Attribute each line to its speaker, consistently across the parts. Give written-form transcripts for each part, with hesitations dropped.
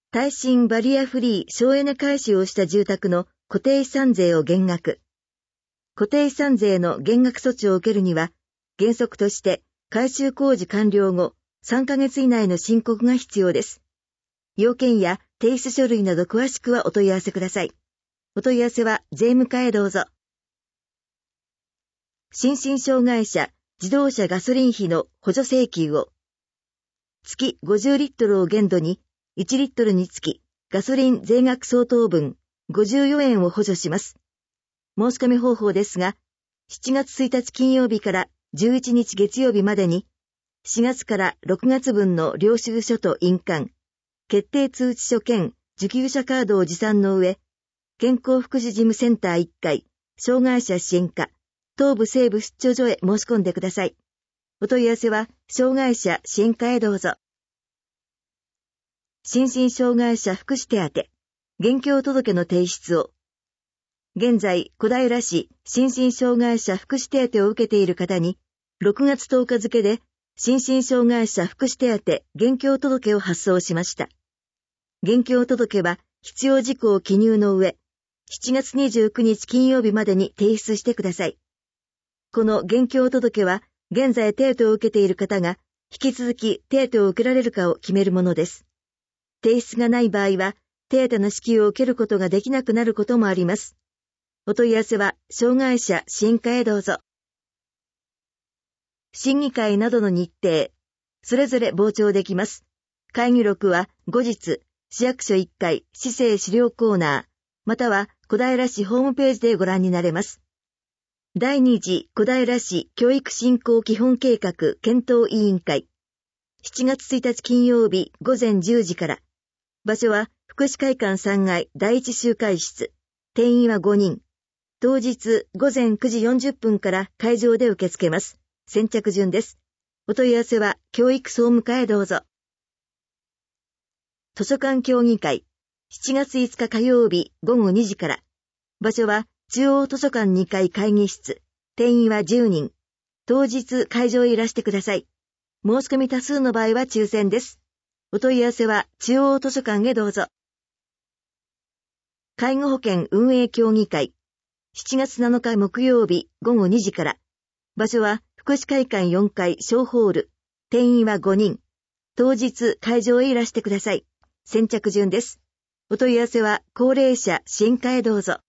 Speaker 1: 耐震バリアフリー省エネ改修をした住宅の固定資産税を減額。固定資産税の減額措置を受けるには、原則として改修工事完了後3ヶ月以内の申告が必要です。要件や提出書類など詳しくはお問い合わせください。お問い合わせは税務課へどうぞ。心身障害者、自動車ガソリン費の補助請求を。月50リットルを限度に、1リットルにつき、ガソリン税額相当分54円を補助します。申し込み方法ですが、7月1日金曜日から11日月曜日までに、4月から6月分の領収書と印鑑、決定通知書兼受給者カードを持参の上、健康福祉事務センター1階、障害者支援課、東部西部出張所へ申し込んでください。お問い合わせは、障害者支援課へどうぞ。心身障害者福祉手当、現況届の提出を。現在、小平市心身障害者福祉手当を受けている方に、6月10日付で、心身障害者福祉手当現況届を発送しました。現況届は、必要事項を記入の上、7月29日金曜日までに提出してください。この現況届は、現在手当を受けている方が、引き続き手当を受けられるかを決めるものです。提出がない場合は、手当の支給を受けることができなくなることもあります。お問い合わせは、障害者支援課へどうぞ。審議会などの日程、それぞれ傍聴できます。会議録は、後日、市役所1階市政資料コーナー、または小平市ホームページでご覧になれます。第2次小平市教育振興基本計画検討委員会。7月1日金曜日午前10時から。場所は福祉会館3階第1集会室。定員は5人。当日午前9時40分から会場で受け付けます。先着順です。お問い合わせは教育総務課へどうぞ。図書館協議会。7月5日火曜日午後2時から。場所は中央図書館2階会議室。定員は10人。当日会場へいらしてください。申し込み多数の場合は抽選です。お問い合わせは中央図書館へどうぞ。介護保険運営協議会。7月7日木曜日午後2時から。場所は福祉会館4階小ホール。定員は5人。当日会場へいらしてください。先着順です。お問い合わせは高齢者支援課へどうぞ。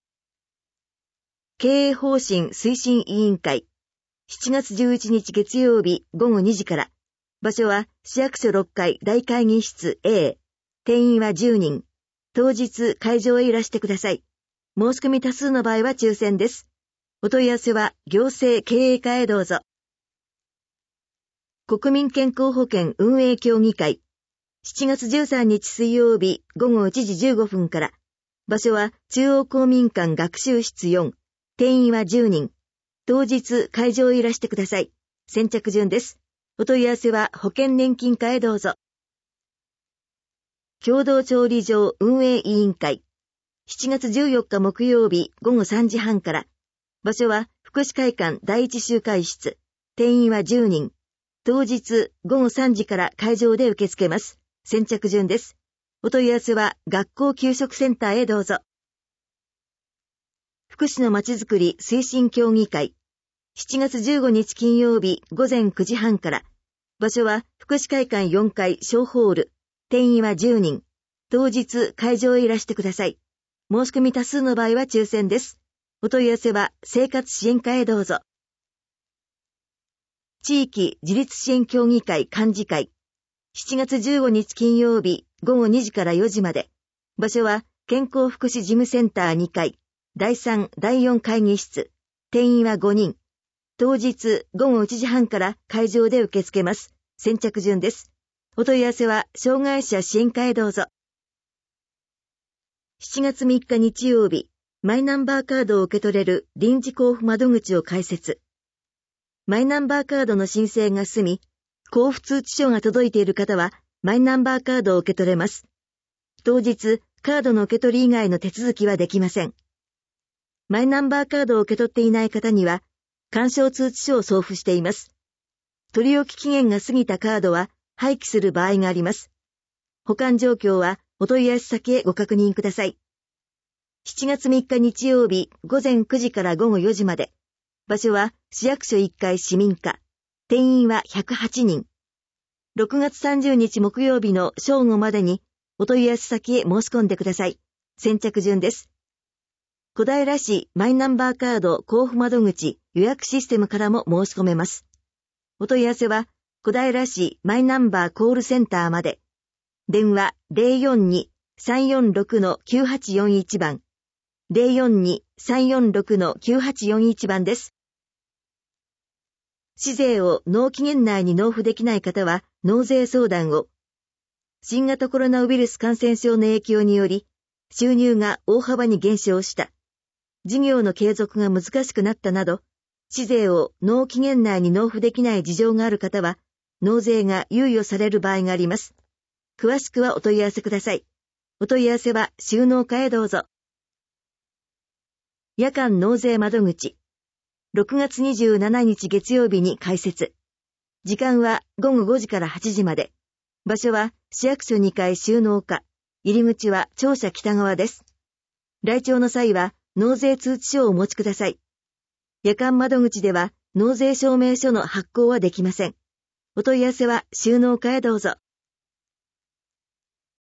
Speaker 1: 経営方針推進委員会。7月11日月曜日午後2時から。場所は市役所6階大会議室 A。定員は10人。当日会場へいらしてください。申し込み多数の場合は抽選です。お問い合わせは行政経営課へどうぞ。国民健康保険運営協議会。7月13日水曜日午後1時15分から。場所は中央公民館学習室4。定員は10人。当日会場へいらしてください。先着順です。お問い合わせは保険年金課へどうぞ。共同調理場運営委員会。7月14日木曜日午後3時半から。場所は福祉会館第一集会室。定員は10人。当日午後3時から会場で受け付けます。先着順です。お問い合わせは学校給食センターへどうぞ。福祉のまちづくり推進協議会。7月15日金曜日午前9時半から。場所は福祉会館4階小ホール。定員は10人。当日会場へいらしてください。申し込み多数の場合は抽選です。お問い合わせは生活支援課へどうぞ。地域自立支援協議会幹事会。7月15日金曜日午後2時から4時まで。場所は健康福祉事務センター2階第3、第4会議室。定員は5人。当日午後1時半から会場で受け付けます。先着順です。お問い合わせは障害者支援課へどうぞ。7月3日日曜日、マイナンバーカードを受け取れる臨時交付窓口を開設。マイナンバーカードの申請が済み、交付通知書が届いている方は、マイナンバーカードを受け取れます。当日、カードの受け取り以外の手続きはできません。マイナンバーカードを受け取っていない方には、勧奨通知書を送付しています。取り置き期限が過ぎたカードは廃棄する場合があります。保管状況はお問い合わせ先へご確認ください。7月3日日曜日午前9時から午後4時まで。場所は市役所1階市民課。定員は108人。6月30日木曜日の正午までにお問い合わせ先へ申し込んでください。先着順です。小平市マイナンバーカード交付窓口予約システムからも申し込めます。お問い合わせは小平市マイナンバーコールセンターまで。電話 042-346-9841 番。042-346-9841 番です。市税を納期限内に納付できない方は納税相談を。新型コロナウイルス感染症の影響により、収入が大幅に減少した。事業の継続が難しくなったなど、市税を納期限内に納付できない事情がある方は、納税が猶予される場合があります。詳しくはお問い合わせください。お問い合わせは収納課へどうぞ。夜間納税窓口。6月27日月曜日に開設。時間は午後5時から8時まで。場所は市役所2階収納課。入り口は庁舎北側です。来庁の際は納税通知書をお持ちください。夜間窓口では納税証明書の発行はできません。お問い合わせは収納課へどうぞ。